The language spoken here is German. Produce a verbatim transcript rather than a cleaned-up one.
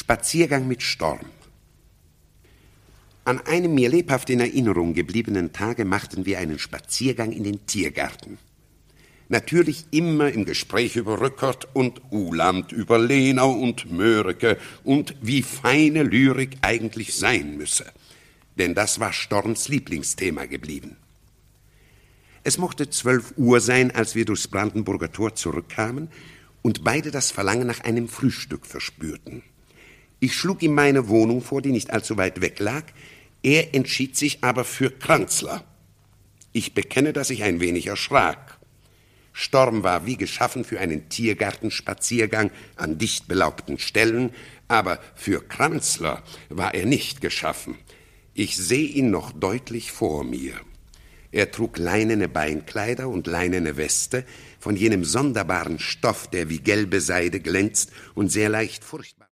Spaziergang mit Storm. An einem mir lebhaft in Erinnerung gebliebenen Tage machten wir einen Spaziergang in den Tiergarten. Natürlich immer im Gespräch über Rückert und Uhland, über Lenau und Mörike und wie feine Lyrik eigentlich sein müsse. Denn das war Storms Lieblingsthema geblieben. Es mochte zwölf Uhr sein, als wir durchs Brandenburger Tor zurückkamen und beide das Verlangen nach einem Frühstück verspürten. Ich schlug ihm meine Wohnung vor, die nicht allzu weit weg lag. Er entschied sich aber für Kranzler. Ich bekenne, dass ich ein wenig erschrak. Storm war wie geschaffen für einen Tiergartenspaziergang an dicht belaubten Stellen, aber für Kranzler war er nicht geschaffen. Ich sehe ihn noch deutlich vor mir. Er trug leinene Beinkleider und leinene Weste von jenem sonderbaren Stoff, der wie gelbe Seide glänzt und sehr leicht furchtbar